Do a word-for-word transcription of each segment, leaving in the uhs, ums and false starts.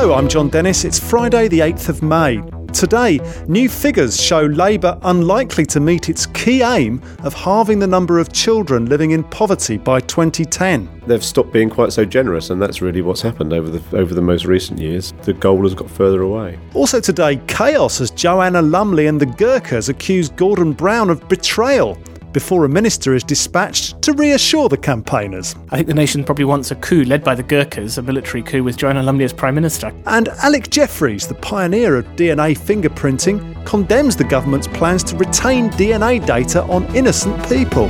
Hello, I'm John Dennis. It's Friday the eighth of May. Today, new figures show Labour unlikely to meet its key aim of halving the number of children living in poverty by twenty ten. They've stopped being quite so generous, and that's really what's happened over the over the most recent years. The goal has got further away. Also today, chaos as Joanna Lumley and the Gurkhas accuse Gordon Brown of betrayal before a minister is dispatched to reassure the campaigners. I think the nation probably wants a coup led by the Gurkhas, a military coup with Joanna Lumley as Prime Minister. And Alec Jeffreys, the pioneer of D N A fingerprinting, condemns the government's plans to retain D N A data on innocent people.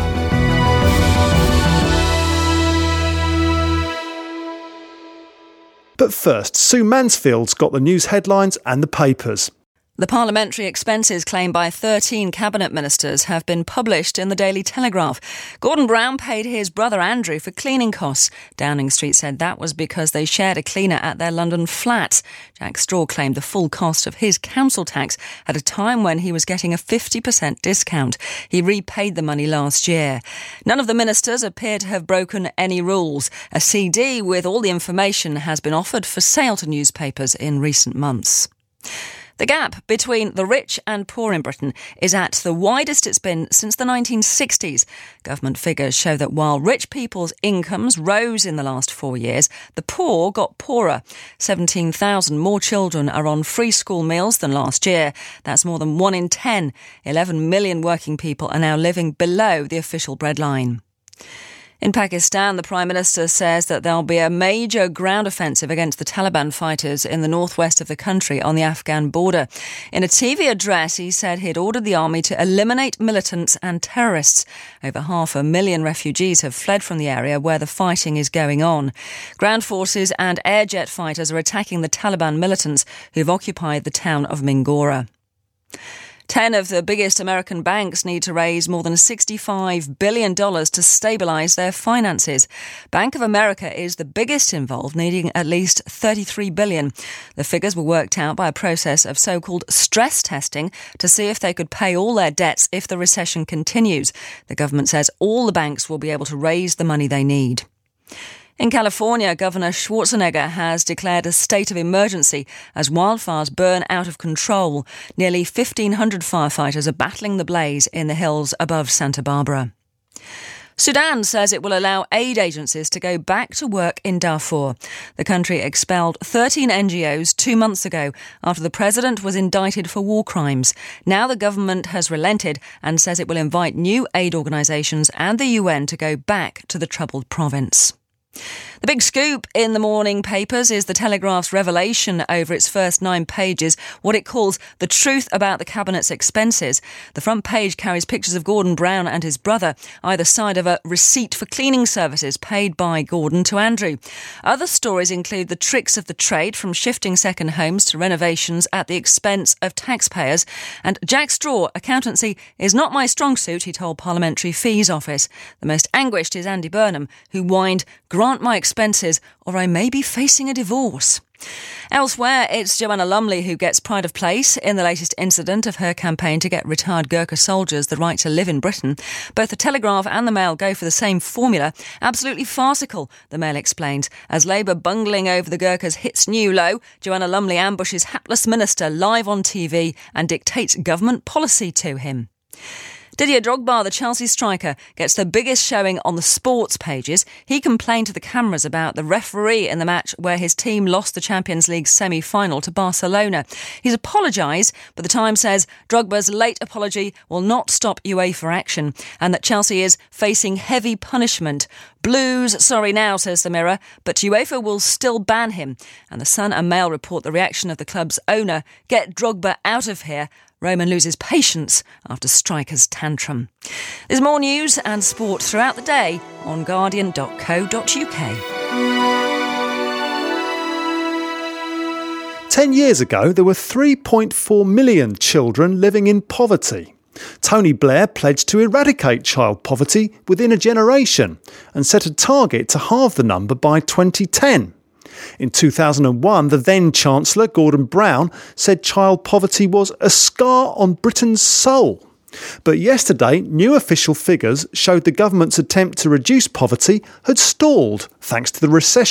But first, Sue Mansfield's got the news headlines and the papers. The parliamentary expenses claimed by thirteen cabinet ministers have been published in the Daily Telegraph. Gordon Brown paid his brother Andrew for cleaning costs. Downing Street said that was because they shared a cleaner at their London flat. Jack Straw claimed the full cost of his council tax at a time when he was getting a fifty percent discount. He repaid the money last year. None of the ministers appear to have broken any rules. A C D with all the information has been offered for sale to newspapers in recent months. The gap between the rich and poor in Britain is at the widest it's been since the nineteen sixties. Government figures show that while rich people's incomes rose in the last four years, the poor got poorer. seventeen thousand more children are on free school meals than last year. That's more than one in ten. eleven million working people are now living below the official breadline. In Pakistan, the Prime Minister says that there'll be a major ground offensive against the Taliban fighters in the northwest of the country on the Afghan border. In a T V address, he said he'd ordered the army to eliminate militants and terrorists. Over half a million refugees have fled from the area where the fighting is going on. Ground forces and air jet fighters are attacking the Taliban militants who've occupied the town of Mingora. Ten of the biggest American banks need to raise more than sixty-five billion dollars to stabilise their finances. Bank of America is the biggest involved, needing at least thirty-three billion dollars. The figures were worked out by a process of so-called stress testing to see if they could pay all their debts if the recession continues. The government says all the banks will be able to raise the money they need. In California, Governor Schwarzenegger has declared a state of emergency as wildfires burn out of control. Nearly fifteen hundred firefighters are battling the blaze in the hills above Santa Barbara. Sudan says it will allow aid agencies to go back to work in Darfur. The country expelled thirteen N G Os two months ago after the president was indicted for war crimes. Now the government has relented and says it will invite new aid organisations and the U N to go back to the troubled province. The big scoop in the morning papers is the Telegraph's revelation over its first nine pages, what it calls the truth about the Cabinet's expenses. The front page carries pictures of Gordon Brown and his brother, either side of a receipt for cleaning services paid by Gordon to Andrew. Other stories include the tricks of the trade, from shifting second homes to renovations at the expense of taxpayers. And Jack Straw, accountancy is not my strong suit, he told Parliamentary Fees Office. The most anguished is Andy Burnham, who whined, "Grant my expenses or I may be facing a divorce." Elsewhere, it's Joanna Lumley who gets pride of place in the latest incident of her campaign to get retired Gurkha soldiers the right to live in Britain. Both the Telegraph and the Mail go for the same formula. Absolutely farcical, the Mail explains. As Labour bungling over the Gurkhas hits new low, Joanna Lumley ambushes hapless minister live on T V and dictates government policy to him. Didier Drogba, the Chelsea striker, gets the biggest showing on the sports pages. He complained to the cameras about the referee in the match where his team lost the Champions League semi-final to Barcelona. He's apologised, but the Times says Drogba's late apology will not stop UEFA action and that Chelsea is facing heavy punishment. Blues, sorry now, says the Mirror, but UEFA will still ban him. And the Sun and Mail report the reaction of the club's owner, "Get Drogba out of here." Roman loses patience after striker's tantrum. There's more news and sport throughout the day on guardian dot co dot uk. Ten years ago, there were three point four million children living in poverty. Tony Blair pledged to eradicate child poverty within a generation and set a target to halve the number by twenty ten. In two thousand one, the then Chancellor, Gordon Brown, said child poverty was a scar on Britain's soul. But yesterday, new official figures showed the government's attempt to reduce poverty had stalled thanks to the recession.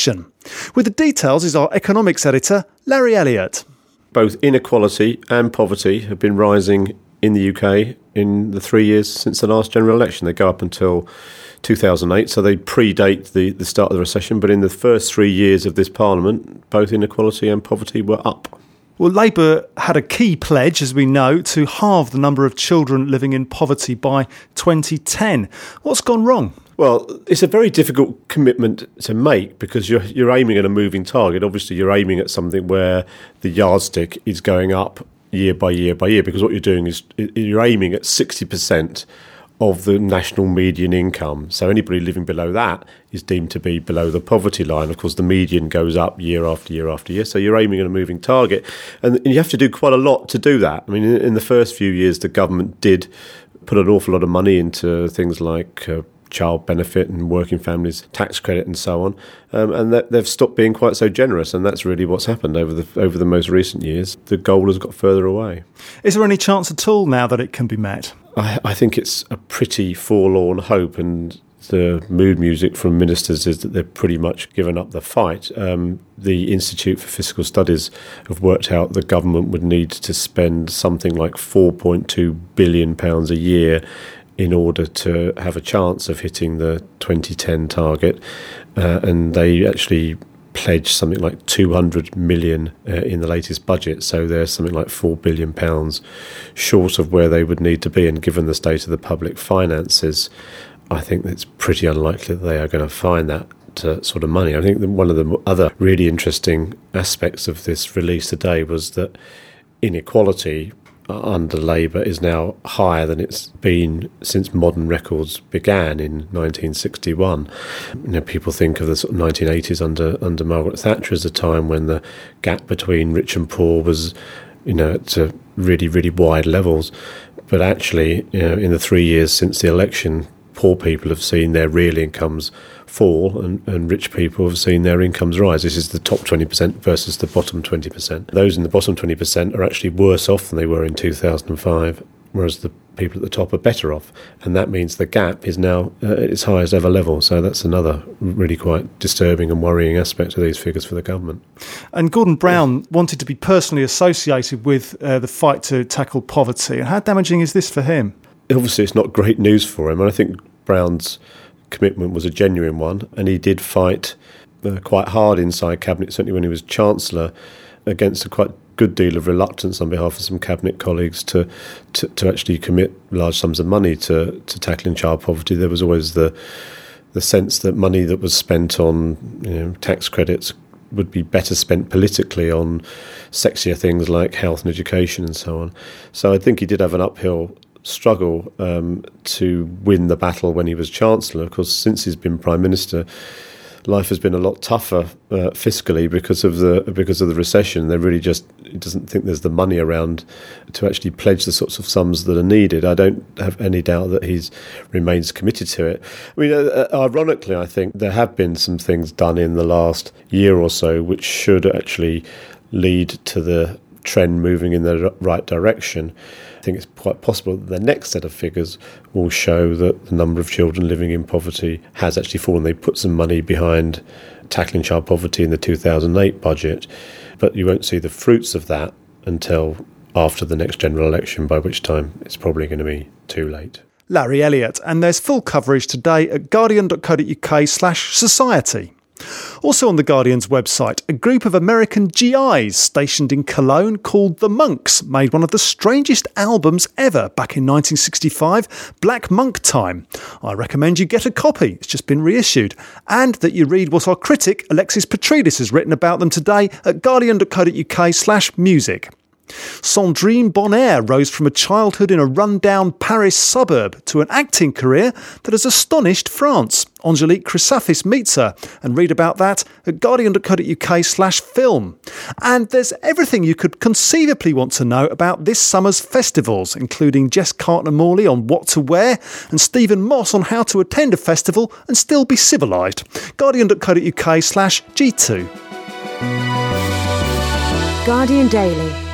With the details is our economics editor, Larry Elliott. Both inequality and poverty have been rising in the U K in the three years since the last general election. They go up until two thousand eight, so they predate the, the start of the recession. But in the first three years of this parliament, both inequality and poverty were up. Well, Labour had a key pledge, as we know, to halve the number of children living in poverty by twenty ten. What's gone wrong? Well, it's a very difficult commitment to make because you're you're aiming at a moving target. Obviously, you're aiming at something where the yardstick is going up year by year by year, because what you're doing is you're aiming at sixty percent of the national median income. So anybody living below that is deemed to be below the poverty line. Of course, the median goes up year after year after year. So you're aiming at a moving target. And you have to do quite a lot to do that. I mean, in the first few years, the government did put an awful lot of money into things like uh, child benefit and working families tax credit and so on, um, and that they've stopped being quite so generous, and that's really what's happened over the over the most recent years. The goal has got further away. Is there any chance at all now that it can be met? I, I think it's a pretty forlorn hope, and the mood music from ministers is that they've pretty much given up the fight. Um, the Institute for Fiscal Studies have worked out the government would need to spend something like four point two billion pounds a year in order to have a chance of hitting the twenty ten target, uh, and they actually pledged something like two hundred million uh, in the latest budget, so they're something like four billion pounds short of where they would need to be, and given the state of the public finances, I think it's pretty unlikely that they are going to find that uh, sort of money. I think that one of the other really interesting aspects of this release today was that inequality under Labour is now higher than it's been since modern records began in nineteen sixty-one. You know, people think of the sort of nineteen eighties under under Margaret Thatcher as a time when the gap between rich and poor was, you know, at uh, really really wide levels. But actually, you know, in the three years since the election, poor people have seen their real incomes fall, and, and rich people have seen their incomes rise. This is the top twenty percent versus the bottom twenty percent. Those in the bottom twenty percent are actually worse off than they were in two thousand five, whereas the people at the top are better off. And that means the gap is now uh, at its highest ever level. So that's another really quite disturbing and worrying aspect of these figures for the government. And Gordon Brown wanted to be personally associated with uh, the fight to tackle poverty. How damaging is this for him? Obviously, it's not great news for him. And I think Brown's commitment was a genuine one, and he did fight uh, quite hard inside Cabinet, certainly when he was Chancellor, against a quite good deal of reluctance on behalf of some Cabinet colleagues to to, to actually commit large sums of money to, to tackling child poverty. There was always the the sense that money that was spent on, you know, tax credits would be better spent politically on sexier things like health and education and so on. So I think he did have an uphill struggle um, to win the battle when he was Chancellor. Of course, since he's been Prime Minister, life has been a lot tougher uh, fiscally because of the because of the recession. They really just he doesn't think there's the money around to actually pledge the sorts of sums that are needed. I don't have any doubt that he's remains committed to it. I mean, uh, ironically, I think there have been some things done in the last year or so which should actually lead to the trend moving in the right direction. I think it's quite possible that the next set of figures will show that the number of children living in poverty has actually fallen. They put some money behind tackling child poverty in the two thousand eight budget, but you won't see the fruits of that until after the next general election, by which time it's probably going to be too late. Larry Elliott, and there's full coverage today at guardian.co.uk slash society. Also on The Guardian's website, a group of American G Is stationed in Cologne called The Monks made one of the strangest albums ever back in nineteen sixty-five, Black Monk Time. I recommend you get a copy, it's just been reissued, and that you read what our critic Alexis Petridis has written about them today at guardian.co.uk slash music. Sandrine Bonnaire rose from a childhood in a run-down Paris suburb to an acting career that has astonished France. Angelique Chrysafis meets her, and read about that at guardian.co.uk slash film. And there's everything you could conceivably want to know about this summer's festivals, including Jess Cartner-Morley on what to wear and Stephen Moss on how to attend a festival and still be civilised. guardian.co.uk slash G2. Guardian Daily.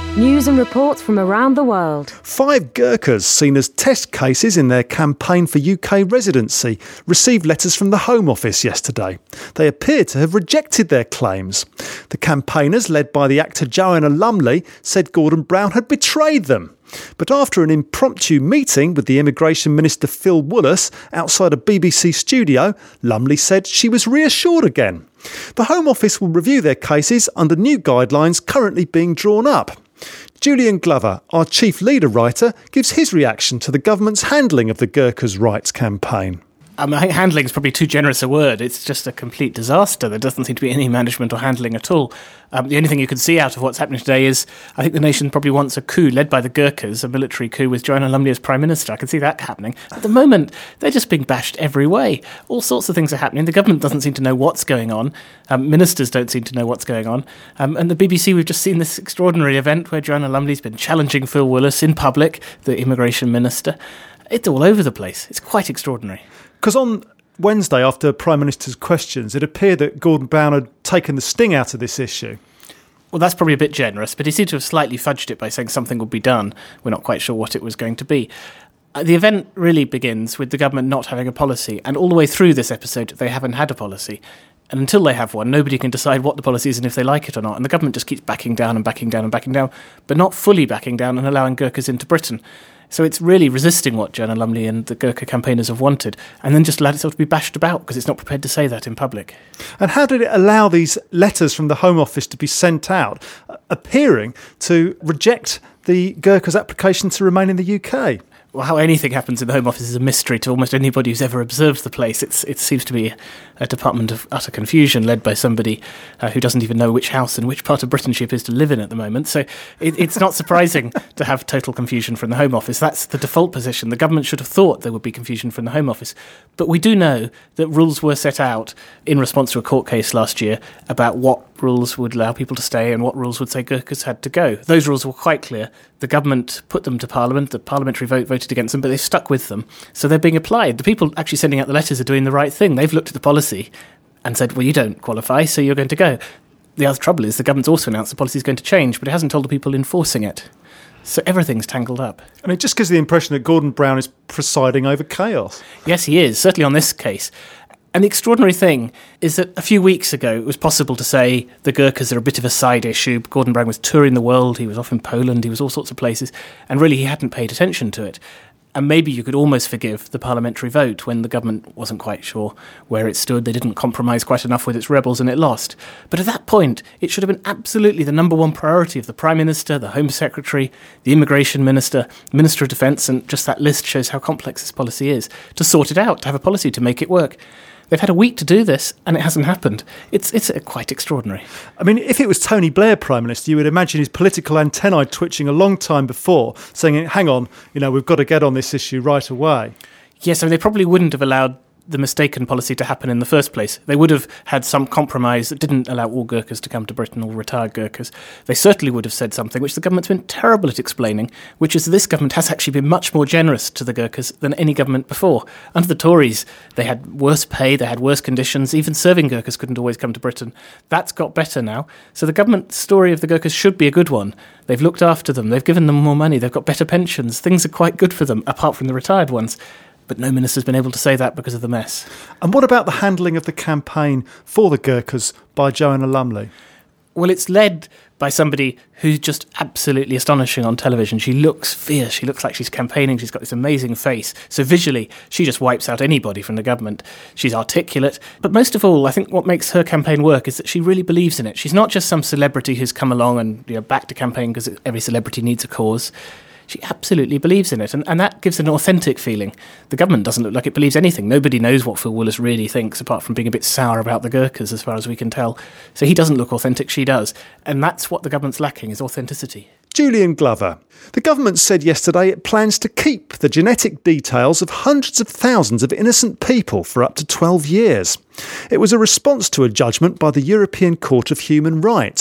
News and reports from around the world. Five Gurkhas seen as test cases in their campaign for U K residency received letters from the Home Office yesterday. They appear to have rejected their claims. The campaigners, led by the actor Joanna Lumley, said Gordon Brown had betrayed them. But after an impromptu meeting with the Immigration Minister Phil Wallace outside a B B C studio, Lumley said she was reassured again. The Home Office will review their cases under new guidelines currently being drawn up. Julian Glover, our chief leader writer, gives his reaction to the government's handling of the Gurkhas' rights campaign. Um, I think handling is probably too generous a word. It's just a complete disaster. There doesn't seem to be any management or handling at all. Um, the only thing you can see out of what's happening today is I think the nation probably wants a coup led by the Gurkhas, a military coup with Joanna Lumley as Prime Minister. I can see that happening. At the moment, they're just being bashed every way. All sorts of things are happening. The government doesn't seem to know what's going on. Um, ministers don't seem to know what's going on. Um, and the B B C, we've just seen this extraordinary event where Joanna Lumley's been challenging Phil Wallace in public, the Immigration Minister. It's all over the place. It's quite extraordinary. Because on Wednesday, after Prime Minister's questions, it appeared that Gordon Brown had taken the sting out of this issue. Well, that's probably a bit generous, but he seemed to have slightly fudged it by saying something would be done. We're not quite sure what it was going to be. Uh, the event really begins with the government not having a policy, and all the way through this episode, they haven't had a policy. And until they have one, nobody can decide what the policy is and if they like it or not. And the government just keeps backing down and backing down and backing down, but not fully backing down and allowing Gurkhas into Britain. So it's really resisting what Joanna Lumley and the Gurkha campaigners have wanted, and then just allowed itself to be bashed about because it's not prepared to say that in public. And how did it allow these letters from the Home Office to be sent out, appearing to reject the Gurkhas' application to remain in the U K? Well, how anything happens in the Home Office is a mystery to almost anybody who's ever observed the place. It's, it seems to be a department of utter confusion led by somebody uh, who doesn't even know which house and which part of Britain she appears to live in at the moment. So it, it's not surprising to have total confusion from the Home Office. That's the default position. The government should have thought there would be confusion from the Home Office. But we do know that rules were set out in response to a court case last year about what rules would allow people to stay and what rules would say Gurkhas had to go. Those rules were quite clear. The government put them to Parliament. The parliamentary vote voted against them, but they've stuck with them. So they're being applied. The people actually sending out the letters are doing the right thing. They've looked at the policy and said, well, you don't qualify, so you're going to go. The other trouble is the government's also announced the policy is going to change, but it hasn't told the people enforcing it. So everything's tangled up. And it just gives the impression that Gordon Brown is presiding over chaos. Yes, he is, certainly on this case. And the extraordinary thing is that a few weeks ago it was possible to say the Gurkhas are a bit of a side issue. Gordon Brown was touring the world, he was off in Poland, he was all sorts of places, and really he hadn't paid attention to it. And maybe you could almost forgive the parliamentary vote when the government wasn't quite sure where it stood. They didn't compromise quite enough with its rebels and it lost. But at that point, it should have been absolutely the number one priority of the Prime Minister, the Home Secretary, the Immigration Minister, Minister of Defence, and just that list shows how complex this policy is, to sort it out, to have a policy to make it work. They've had a week to do this, and it hasn't happened. It's it's quite extraordinary. I mean, if it was Tony Blair Prime Minister, you would imagine his political antennae twitching a long time before, saying, hang on, you know, we've got to get on this issue right away. Yes, I mean, they probably wouldn't have allowed the mistaken policy to happen in the first place. They would have had some compromise that didn't allow all Gurkhas to come to Britain, all retired Gurkhas. They certainly would have said something, which the government's been terrible at explaining, which is that this government has actually been much more generous to the Gurkhas than any government before. Under the Tories, they had worse pay, they had worse conditions, even serving Gurkhas couldn't always come to Britain. That's got better now. So the government story of the Gurkhas should be a good one. They've looked after them, they've given them more money, they've got better pensions, things are quite good for them, apart from the retired ones. But no minister's been able to say that because of the mess. And what about the handling of the campaign for the Gurkhas by Joanna Lumley? Well, it's led by somebody who's just absolutely astonishing on television. She looks fierce. She looks like she's campaigning. She's got this amazing face. So visually, she just wipes out anybody from the government. She's articulate. But most of all, I think what makes her campaign work is that she really believes in it. She's not just some celebrity who's come along and, you know, backed a campaign because every celebrity needs a cause. She absolutely believes in it, and, and that gives an authentic feeling. The government doesn't look like it believes anything. Nobody knows what Phil Wallace really thinks, apart from being a bit sour about the Gurkhas, as far as we can tell. So he doesn't look authentic, she does. And that's what the government's lacking, is authenticity. Julian Glover. The government said yesterday it plans to keep the genetic details of hundreds of thousands of innocent people for up to twelve years. It was a response to a judgment by the European Court of Human Rights.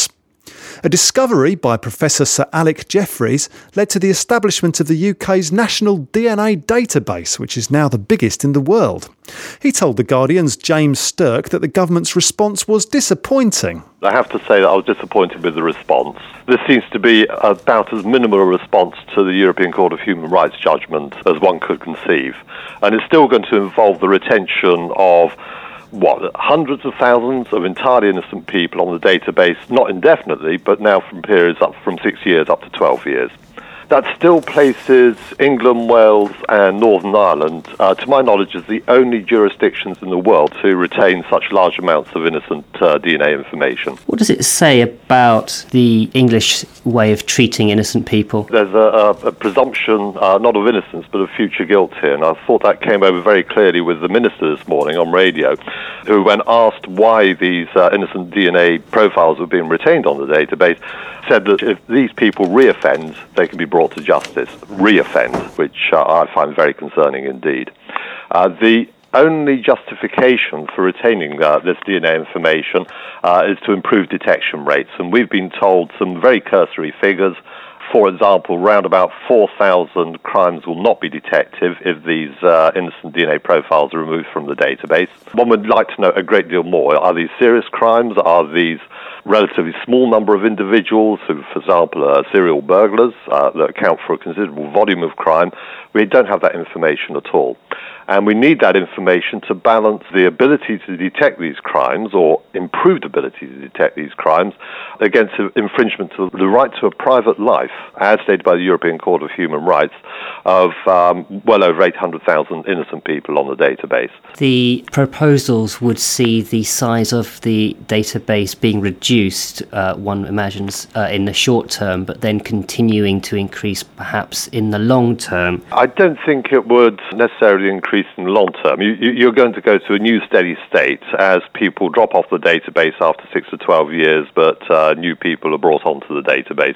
A discovery by Professor Sir Alec Jeffreys led to the establishment of the U K's national D N A database, which is now the biggest in the world. He told The Guardian's James Stirk that the government's response was disappointing. I have to say that I was disappointed with the response. This seems to be about as minimal a response to the European Court of Human Rights judgment as one could conceive. And it's still going to involve the retention of what, hundreds of thousands of entirely innocent people on the database, not indefinitely, but now from periods up from six years up to twelve years. That still places England, Wales and Northern Ireland, uh, to my knowledge, as the only jurisdictions in the world to retain such large amounts of innocent uh, D N A information. What does it say about the English way of treating innocent people? There's a, a, a presumption, uh, not of innocence, but of future guilt here, and I thought that came over very clearly with the minister this morning on radio, who, when asked why these uh, innocent D N A profiles were being retained on the database, said that if these people reoffend, they can be brought to justice. Reoffend, which uh, I find very concerning indeed. Uh, the only justification for retaining uh, this D N A information uh, is to improve detection rates, and we've been told some very cursory figures. For example, around about four thousand crimes will not be detected if these uh, innocent D N A profiles are removed from the database. One would like to know a great deal more. Are these serious crimes? Are these relatively small number of individuals who, for example, are serial burglars uh, that account for a considerable volume of crime? We don't have that information at all. And we need that information to balance the ability to detect these crimes, or improved ability to detect these crimes, against infringement of the right to a private life, as stated by the European Court of Human Rights, of um, well over eight hundred thousand innocent people on the database. The proposals would see the size of the database being reduced, uh, one imagines, uh, in the short term, but then continuing to increase perhaps in the long term. I don't think it would necessarily increase in the long term. You, you, you're going to go to a new steady state as people drop off the database after six to twelve years, but uh, new people are brought onto the database.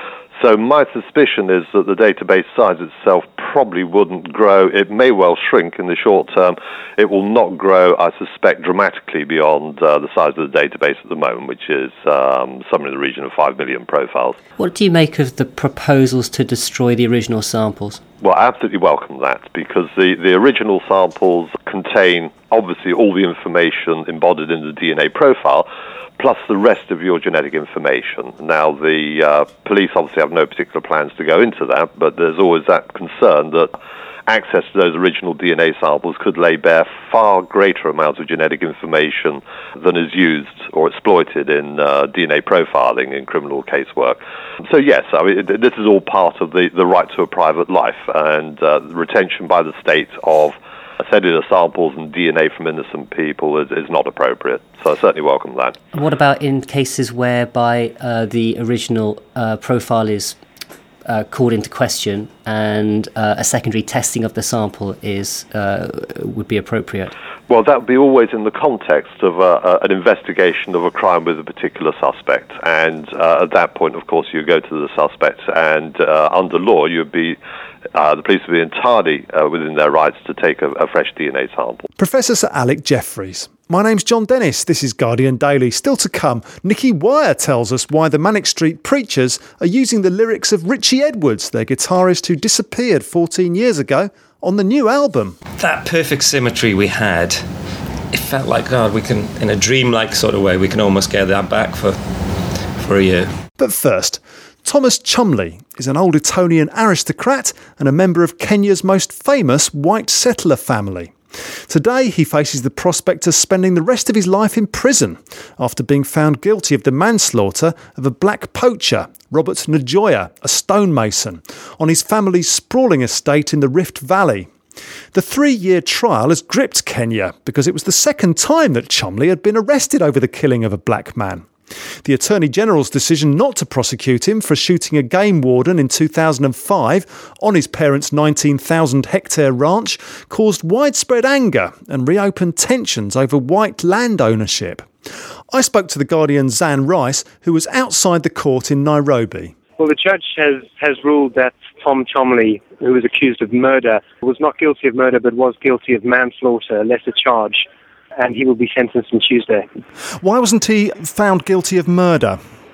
So my suspicion is that the database size itself probably wouldn't grow. It may well shrink in the short term. It will not grow, I suspect, dramatically beyond uh, the size of the database at the moment, which is um, somewhere in the region of five million profiles. What do you make of the proposals to destroy the original samples? Well, I absolutely welcome that, because the, the original samples contain, obviously, all the information embodied in the D N A profile, plus the rest of your genetic information. Now, the uh, police obviously have no particular plans to go into that, but there's always that concern that access to those original D N A samples could lay bare far greater amounts of genetic information than is used or exploited in uh, D N A profiling in criminal casework. So yes, I mean, this is all part of the, the right to a private life, and uh, the retention by the state of cellular samples and D N A from innocent people is, is not appropriate. So I certainly welcome that. What about in cases whereby uh, the original uh, profile is uh, called into question and uh, a secondary testing of the sample is uh, would be appropriate? Well, that would be always in the context of uh, uh, an investigation of a crime with a particular suspect. And uh, at that point, of course, you go to the suspect, and uh, under law, you'd be Uh, the police would be entirely uh, within their rights to take a, a fresh D N A sample. Professor Sir Alec Jeffreys. My name's John Dennis. This is Guardian Daily. Still to come, Nicky Wire tells us why the Manic Street Preachers are using the lyrics of Richie Edwards, their guitarist who disappeared fourteen years ago, on the new album. That perfect symmetry we had, it felt like, God, we can, in a dreamlike sort of way, we can almost get that back for, for a year. But first, Thomas Chumley is an old Etonian aristocrat and a member of Kenya's most famous white settler family. Today he faces the prospect of spending the rest of his life in prison after being found guilty of the manslaughter of a black poacher, Robert Njoya, a stonemason, on his family's sprawling estate in the Rift Valley. The three-year trial has gripped Kenya because it was the second time that Chumley had been arrested over the killing of a black man. The Attorney General's decision not to prosecute him for shooting a game warden in two thousand five on his parents' nineteen thousand hectare ranch caused widespread anger and reopened tensions over white land ownership. I spoke to the Guardian's Zan Rice, who was outside the court in Nairobi. Well, the judge has, has ruled that Tom Chumley, who was accused of murder, was not guilty of murder but was guilty of manslaughter, a lesser charge, and he will be sentenced on Tuesday. Why wasn't he found guilty of murder?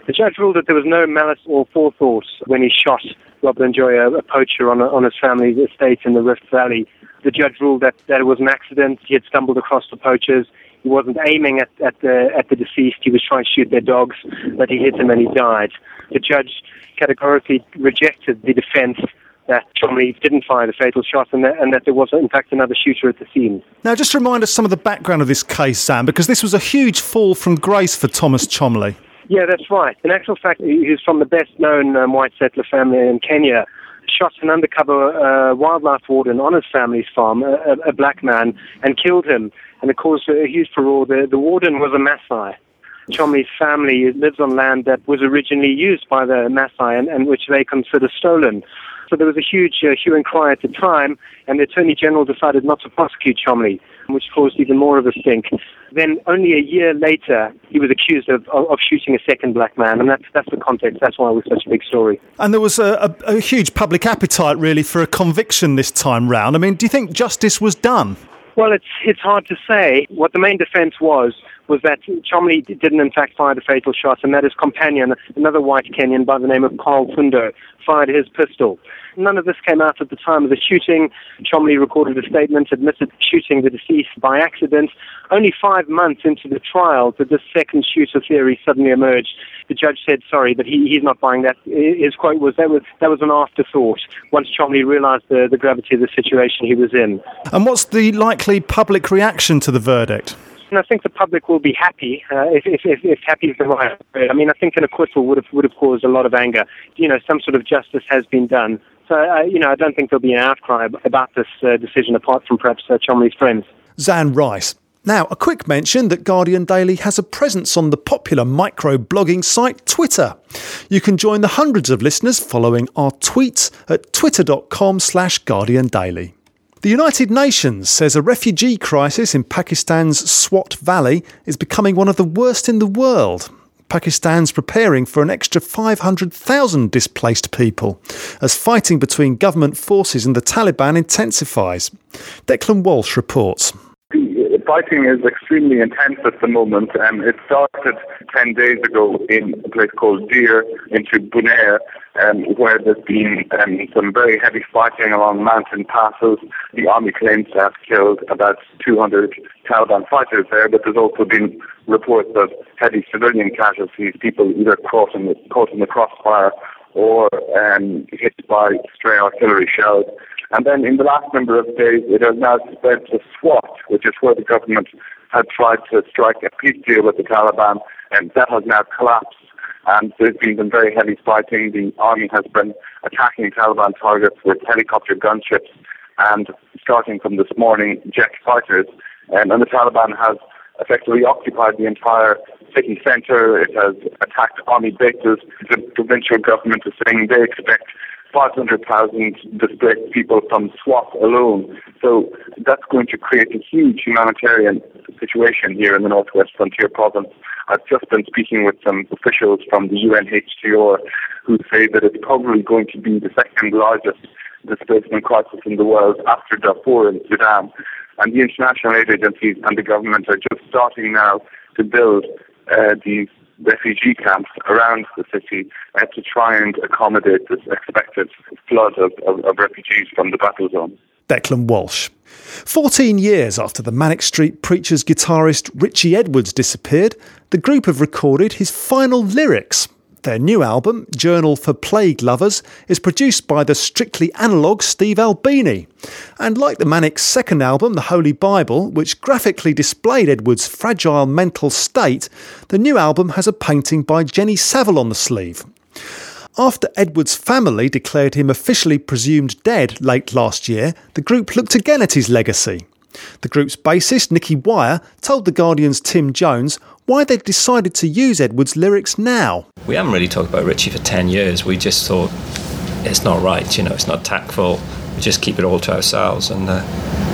The judge ruled that there was no malice or forethought when he shot Robert Njoya, a poacher on, a, on his family's estate in the Rift Valley. The judge ruled that, that it was an accident. He had stumbled across the poachers. He wasn't aiming at, at the at the deceased. He was trying to shoot their dogs, but he hit him and he died. The judge categorically rejected the defence that Cholmondeley didn't fire the fatal shot and that, and that there was, in fact, another shooter at the scene. Now, just remind us some of the background of this case, Sam, because this was a huge fall from grace for Thomas Cholmondeley. Yeah, that's right. In actual fact, he's from the best-known um, white settler family in Kenya. Shot an undercover uh, wildlife warden on his family's farm, a, a black man, and killed him. And it caused a huge furore. The, the warden was a Maasai. Cholmondeley's family lives on land that was originally used by the Maasai and, and which they consider stolen. So there was a huge uh, hue and cry at the time, and the Attorney General decided not to prosecute Cholmondeley, which caused even more of a stink. Then only a year later, he was accused of, of, of shooting a second black man, and that's, that's the context. That's why it was such a big story. And there was a, a, a huge public appetite, really, for a conviction this time round. I mean, do you think justice was done? Well, it's it's hard to say. What the main defence was was that Cholmondeley didn't in fact fire the fatal shot, and that his companion, another white Kenyan by the name of Carl Fundo, fired his pistol. None of this came out at the time of the shooting. Cholmondeley recorded a statement, admitted shooting the deceased by accident. Only five months into the trial did this second shooter theory suddenly emerge. The judge said, sorry, but he, he's not buying that. His quote was that, was, that was an afterthought, once Cholmondeley realised the, the gravity of the situation he was in. And what's the likely public reaction to the verdict? And I think the public will be happy, uh, if, if, if, if happy is the right word. I mean, I think an acquittal would have, would have caused a lot of anger. You know, some sort of justice has been done. So, uh, you know, I don't think there'll be an outcry about this uh, decision, apart from perhaps uh, Cholmondeley's friends. Zan Rice. Now, a quick mention that Guardian Daily has a presence on the popular micro-blogging site Twitter. You can join the hundreds of listeners following our tweets at twitter.com slash Guardian Daily. The United Nations says a refugee crisis in Pakistan's Swat Valley is becoming one of the worst in the world. Pakistan's preparing for an extra five hundred thousand displaced people as fighting between government forces and the Taliban intensifies. Declan Walsh reports. The fighting is extremely intense at the moment. Um, it started ten days ago in a place called Deir into Bunair, um, where there's been um, some very heavy fighting along mountain passes. The army claims to have killed about two hundred Taliban fighters there, but there's also been reports of heavy civilian casualties, people either caught in the, caught in the crossfire or um, hit by stray artillery shells. And then in the last number of days, it has now spread to Swat, which is where the government had tried to strike a peace deal with the Taliban, and that has now collapsed. And there's been some very heavy fighting. The army has been attacking Taliban targets with helicopter gunships and, starting from this morning, jet fighters. Um, and the Taliban has effectively occupied the entire city centre. It has attacked army bases. The provincial government is saying they expect five hundred thousand displaced people from Swat alone. So that's going to create a huge humanitarian situation here in the Northwest Frontier Province. I've just been speaking with some officials from the U N H C R who say that it's probably going to be the second largest displacement crisis in the world after Darfur in Sudan. And the international aid agencies and the government are just starting now to build uh, these refugee camps around the city uh, to try and accommodate this expected flood of, of, of refugees from the battle zone. Declan Walsh. Fourteen years after the Manic Street Preachers guitarist Richie Edwards disappeared, the group have recorded his final lyrics. Their new album, Journal for Plague Lovers, is produced by the Strictly Analog Steve Albini. And like the Manic's second album, The Holy Bible, which graphically displayed Edwards' fragile mental state, the new album has a painting by Jenny Saville on the sleeve. After Edwards' family declared him officially presumed dead late last year, the group looked again at his legacy. The group's bassist, Nicky Wire, told The Guardian's Tim Jones why they'd decided to use Edwards' lyrics now. We haven't really talked about Richie for ten years. We just thought it's not right, you know, it's not tactful. We just keep it all to ourselves. And uh,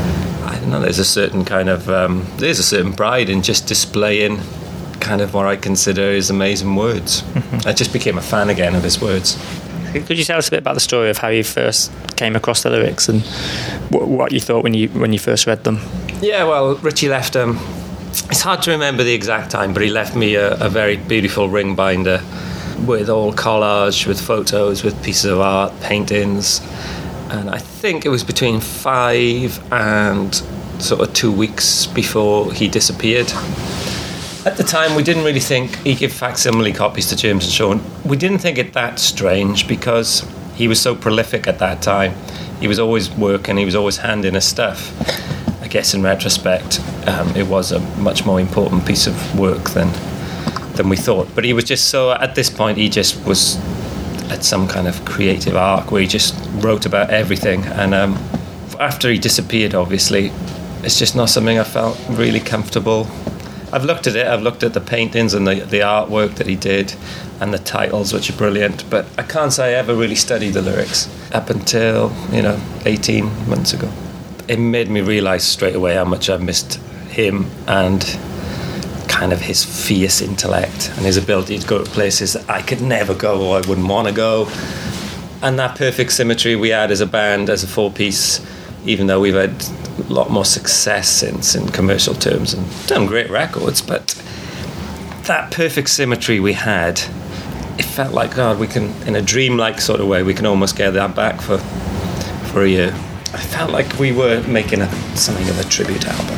I don't know, there's a certain kind of, um, there's a certain pride in just displaying kind of what I consider his amazing words. Mm-hmm. I just became a fan again of his words. Could you tell us a bit about the story of how you first came across the lyrics and w- what you thought when you when you first read them? Yeah, well, Richie left... Um, it's hard to remember the exact time, but he left me a, a very beautiful ring binder with all collage, with photos, with pieces of art, paintings. And I think it was between five and sort of two weeks before he disappeared. At the time, we didn't really think he'd give facsimile copies to James and Sean. We didn't think it that strange because he was so prolific at that time. He was always working, he was always handing us stuff. I guess in retrospect, um, it was a much more important piece of work than than we thought. But he was just so, at this point, he just was at some kind of creative arc where he just wrote about everything. And um, after he disappeared, obviously, it's just not something I felt really comfortable. I've looked at it, I've looked at the paintings and the, the artwork that he did and the titles, which are brilliant, but I can't say I ever really studied the lyrics up until, you know, eighteen months ago. It made me realise straight away how much I missed him and kind of his fierce intellect and his ability to go to places that I could never go or I wouldn't want to go. And that perfect symmetry we had as a band, as a four-piece, even though we've had a lot more success since in commercial terms and done great records, but that perfect symmetry we had, it felt like, God, we can, in a dreamlike sort of way, we can almost get that back for for a year. I felt like we were making a, something of a tribute album.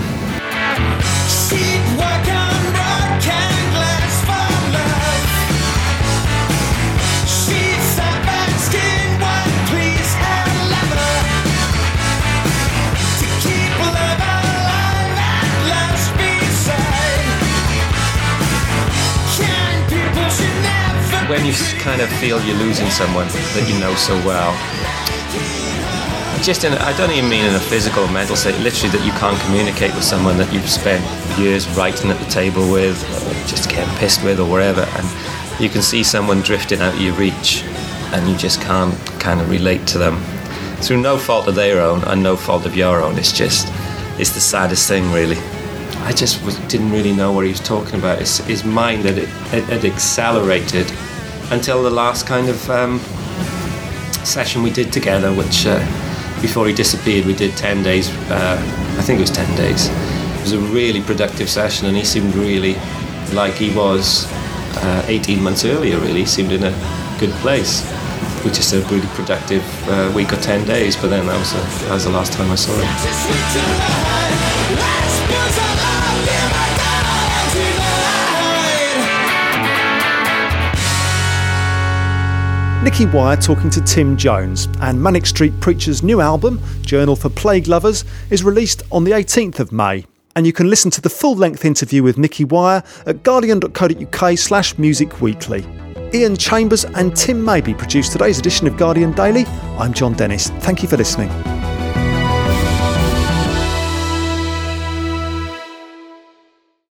When you kind of feel you're losing someone that you know so well, just in, I don't even mean in a physical or mental state, literally that you can't communicate with someone that you've spent years writing at the table with, or just getting pissed with or wherever, and you can see someone drifting out of your reach and you just can't kind of relate to them through no fault of their own and no fault of your own. It's just, it's the saddest thing, really. I just was, didn't really know what he was talking about. His, his mind had, had, had accelerated until the last kind of um, session we did together, which uh, before he disappeared we did ten days, uh, I think it was ten days. It was a really productive session and he seemed really like he was uh, eighteen months earlier, really. He seemed in a good place. We just had a really productive uh, week or ten days, but then that was, a, that was the last time I saw him. Nicky Wire talking to Tim Jones, and Manic Street Preacher's new album, Journal for Plague Lovers, is released on the eighteenth of May. And you can listen to the full-length interview with Nicky Wire at guardian.co.uk slash music weekly. Ian Chambers and Tim Mabey produced today's edition of Guardian Daily. I'm John Dennis. Thank you for listening.